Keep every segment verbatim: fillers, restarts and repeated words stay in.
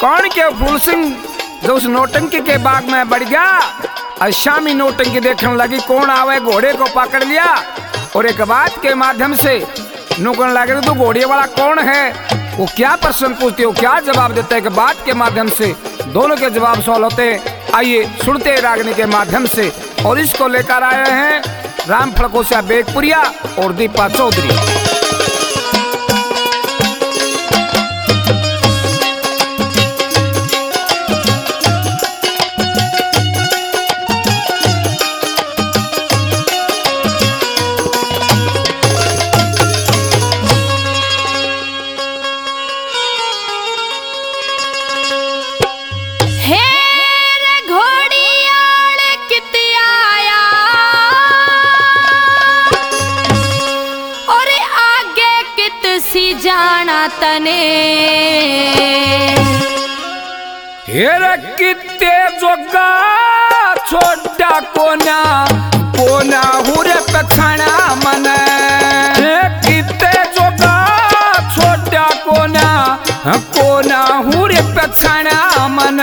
कौन के फूल सिंह जो उस नौटंकी के बाग में बढ़ गया और शामी नौटंकी देखने लगी कौन आवे, घोड़े को पकड़ लिया और एक बात के माध्यम से नुकन लगे तो घोड़े वाला कौन है, वो क्या प्रश्न पूछते हो, क्या जवाब देते हैं, बात के माध्यम से दोनों के जवाब सवाल होते हैं। आइए सुनते रागनी के माध्यम से। और इसको लेकर आए हैं राम फड़कोसिया बेगपुरिया और दीपा चौधरी। तने हेर किते जोगा छोटा कोना कोना हुरे पछाना मन, किते जोगा छोटा कोना कोना हुरे पछाना मन।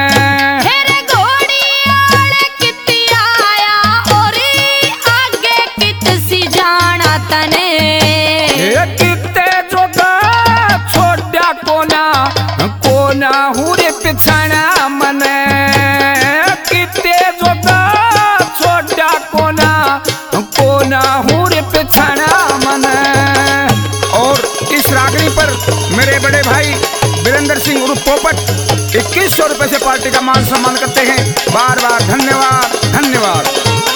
कोना हुरे पिछाना मन, किते जोगा छोटा कोना कोना हुरे पिछाना मन। और इस रागनी पर मेरे बड़े भाई वीरेंद्र सिंह उर्फ पोपट इक्कीस सौ रुपए से पार्टी का मान सम्मान करते हैं। बार बार धन्यवाद धन्यवाद।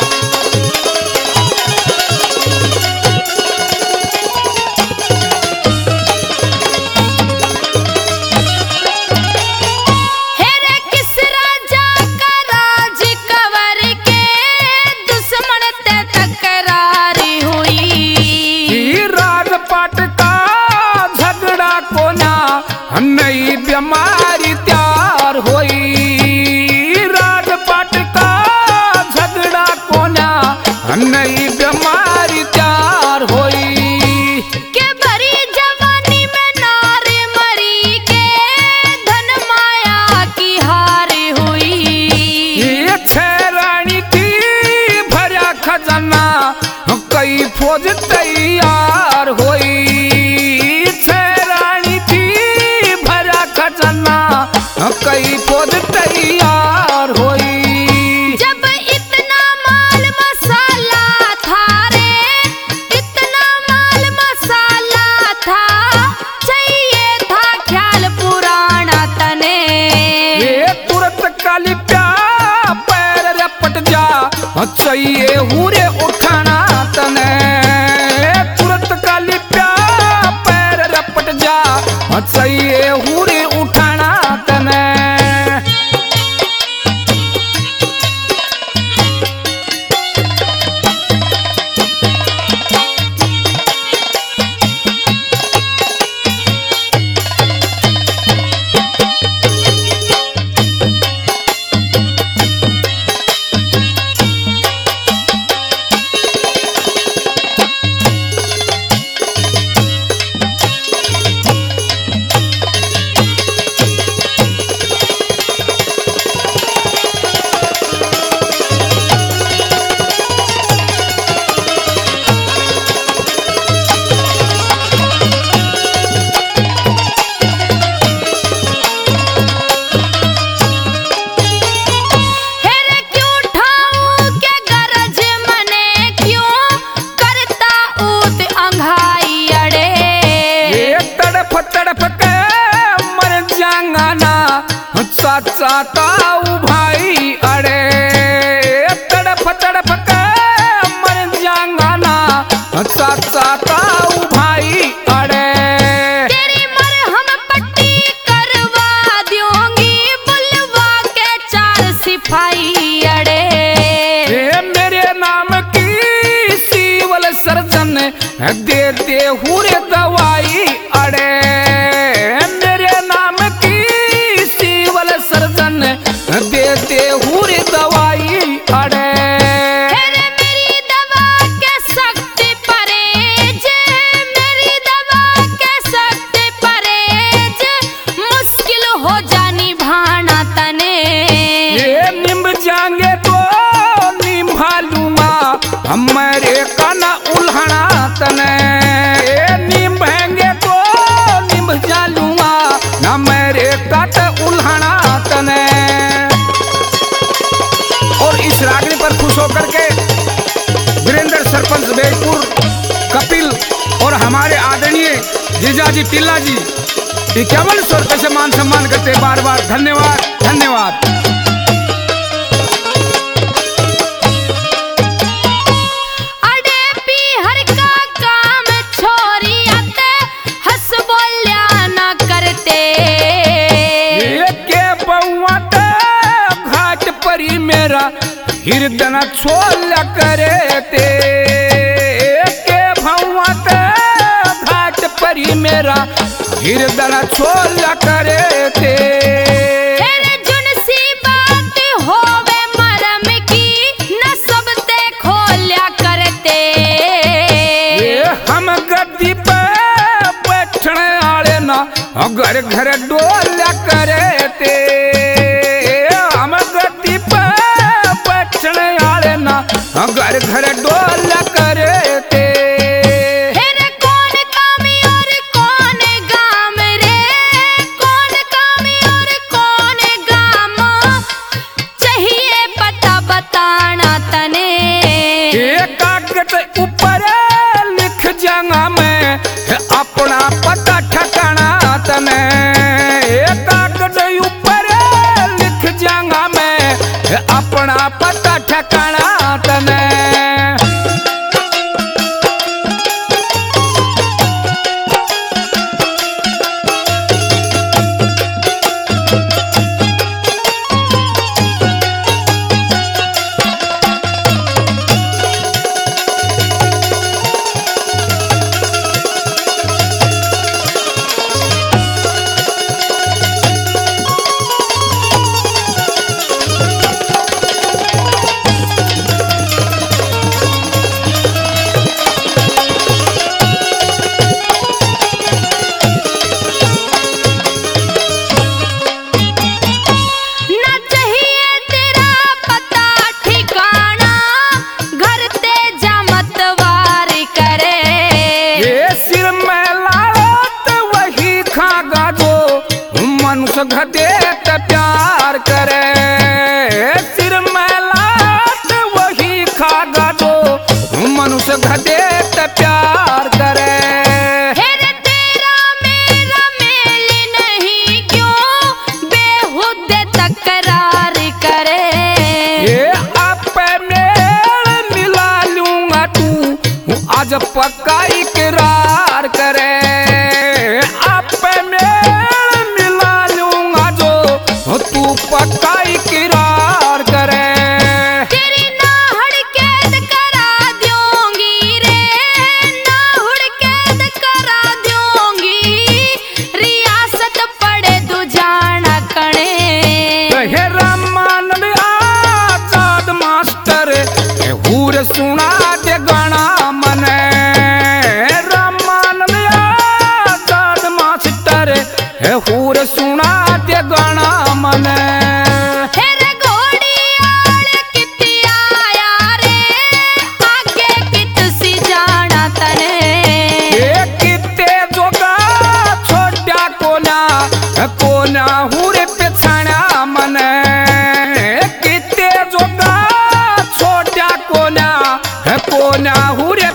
नई बीमारी तैयार होई, राजपाट का झगड़ा कोना नई बीमारी तैयार होई। के बड़ी जवानी में नारे मरी के धन माया की हारे हुई। ये छह रानी की भरा खजाना कई फौज तैयार होई। कई फौज तैयार होई। जब इतना माल मसाला था रे, इतना माल मसाला था, चाहिए था ख्याल पुराना तने। ये तुरंत काली प्या पैर रपट जा, चाहिए हुरे उठाना तने। तुरंत काली प्या पैर रपट जा, चाहिए हुरे उठाना तने। साताऊ भाई अड़े तड़फ तड़फ के मर जांगाना, सात साताऊ भाई अड़े। तेरी मरहम पट्टी करवा दूंगी, बुलवा के चार सिपाही अड़े। ये मेरे नाम की सिविल सर्जन दे दे हुरे दवाई अड़े। मेरे नाम की सिविल सर्जन जीजाजी टिल्ला जी ये केवल स्वर कैसे मान सम्मान करते बार बार धन्यवाद धन्यवाद। अड़े पीहर का काम छोरी आते हंस बोल्या न करते ये के बउआ ते घाट परी मेरा हृदय छोला करे ते के भौआ ते घाट परी मेरा हृदय छोला करे थे। जुन सी बात होवे मरम की न सब ते खोल्या करते हम गद्दी पे बैठने आले ना घर घर डोल्या करे थे। हम गद्दी पे बैठने आले ना घर घर डोल्या करे थे। ऊपर लिख जाऊंगा मैं अपना पता ठिकाना तने कागज ऊपर लिख जाऊंगा मैं अपना पता ठिकाना तने। गधे प्यार करे सिर में लात वही खागा जो मनुष्य गधे प्यार करे। तेरा मेरा मेल नहीं क्यों बेहुदे तकरार करे ये आप मेल मिला लूंगा तू आज पक्का इकरार करे। आप तू पक्का इकरार करे। तेरी नाहड़ कैद करा दूंगी रे नाहड़ कैद करा दूंगी रियासत पड़े तू जाना कणे। हे रामानंद आजाद मास्टर हूर सुना दे गाना मने। रामानंद आजाद मास्टर हूर सुना दे गाना मने। हेरे घोड़ी आड़ किती आया रे आगे कित सी जाना तने। ये किते जोगा छोटा कोना कोना हुरे पिछाना मने। किते जोगा छोटा कोना कोना हुरे